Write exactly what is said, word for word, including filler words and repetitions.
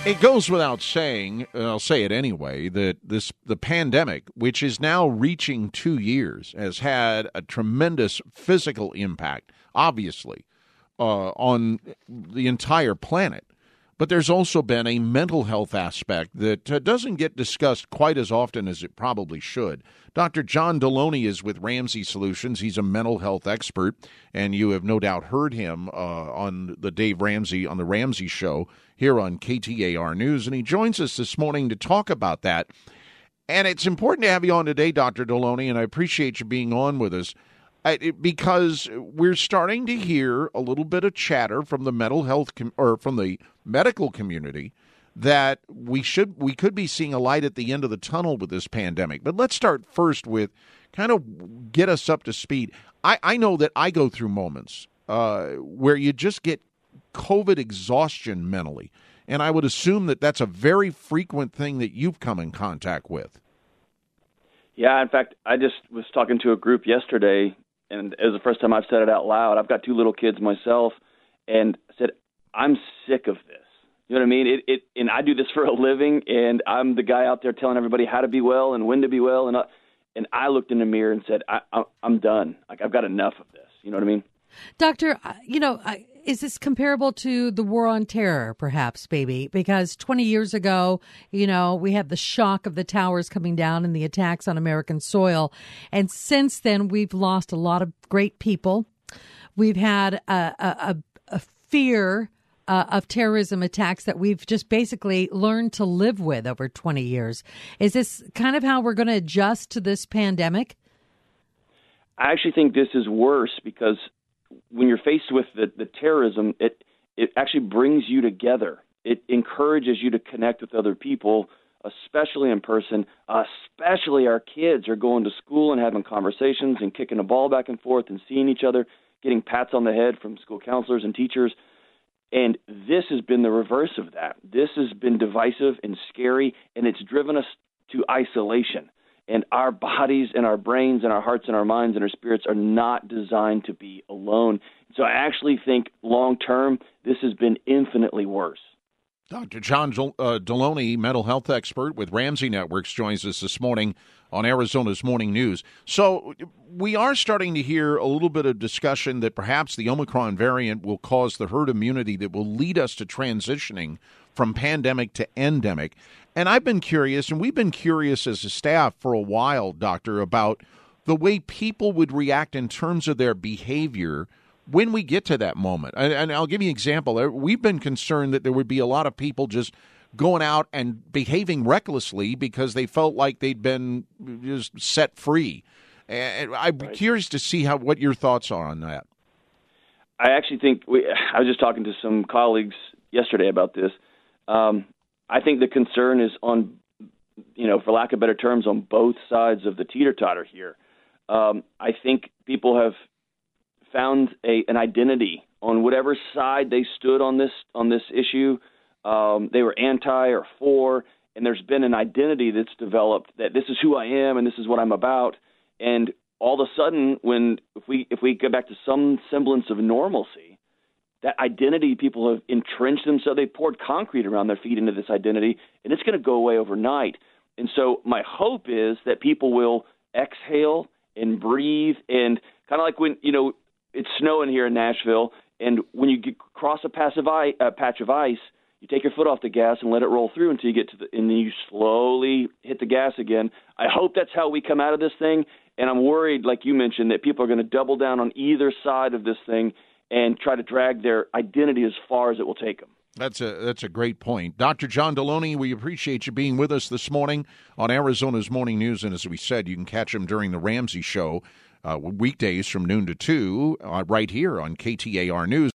It goes without saying, and I'll say it anyway, that this the pandemic, which is now reaching two years, has had a tremendous physical impact, obviously, uh, on the entire planet. But there's also been a mental health aspect that uh, doesn't get discussed quite as often as it probably should. Doctor John Deloney is with Ramsey Solutions. He's a mental health expert, and you have no doubt heard him uh, on the Dave Ramsey, on the Ramsey Show here on K T A R News, and he joins us this morning to talk about that. And it's important to have you on today, Doctor Deloney, and I appreciate you being on with us. Because we're starting to hear a little bit of chatter from the mental health com- or from the medical community that we should we could be seeing a light at the end of the tunnel with this pandemic. But let's start first with kind of get us up to speed. I, I know that I go through moments uh, where you just get COVID exhaustion mentally, and I would assume that that's a very frequent thing that you've come in contact with. Yeah, in fact, I just was talking to a group yesterday, and it was the first time I've said it out loud. I've got two little kids myself, and I said, I'm sick of this. You know what I mean? It, it, and I do this for a living, and I'm the guy out there telling everybody how to be well and when to be well. And I, and I looked in the mirror and said, I, I, I'm done. Like, I've got enough of this. You know what I mean? Doctor, you know, is this comparable to the war on terror, perhaps, baby? Because twenty years ago, you know, we had the shock of the towers coming down and the attacks on American soil. And since then, we've lost a lot of great people. We've had a, a, a fear uh, of terrorism attacks that we've just basically learned to live with over twenty years. Is this kind of how we're going to adjust to this pandemic? I actually think this is worse because when you're faced with the, the terrorism, it it actually brings you together. It encourages you to connect with other people, especially in person. Especially our kids are going to school and having conversations and kicking a ball back and forth and seeing each other, getting pats on the head from school counselors and teachers. And this has been the reverse of that. This has been divisive and scary, and it's driven us to isolation. And our bodies and our brains and our hearts and our minds and our spirits are not designed to be alone. So I actually think long-term, this has been infinitely worse. Doctor John uh, Deloney, mental health expert with Ramsey Networks, joins us this morning on Arizona's Morning News. So we are starting to hear a little bit of discussion that perhaps the Omicron variant will cause the herd immunity that will lead us to transitioning from pandemic to endemic. And I've been curious, and we've been curious as a staff for a while, Doctor, about the way people would react in terms of their behavior when we get to that moment. And, and I'll give you an example. We've been concerned that there would be a lot of people just going out and behaving recklessly because they felt like they'd been just set free. And I'm right. curious to see how what your thoughts are on that. I actually think we, I was just talking to some colleagues yesterday about this. Um, I think the concern is on, you know, for lack of better terms, on both sides of the teeter-totter here. Um, I think people have found a, an identity on whatever side they stood on this on this issue. Um, they were anti or for, and there's been an identity that's developed that this is who I am and this is what I'm about. And all of a sudden, when if we if we go back to some semblance of normalcy, that identity, people have entrenched themselves. They poured concrete around their feet into this identity, and it's going to go away overnight. And so my hope is that people will exhale and breathe, and kind of like when, you know, it's snowing here in Nashville, and when you get, cross a, passive ice, a patch of ice, you take your foot off the gas and let it roll through until you get to the, and then you slowly hit the gas again. I hope that's how we come out of this thing, and I'm worried, like you mentioned, that people are going to double down on either side of this thing and try to drag their identity as far as it will take them. That's a that's a great point. Doctor John Deloney, we appreciate you being with us this morning on Arizona's Morning News. And as we said, you can catch him during the Ramsey Show uh, weekdays from noon to two uh, right here on K T A R News.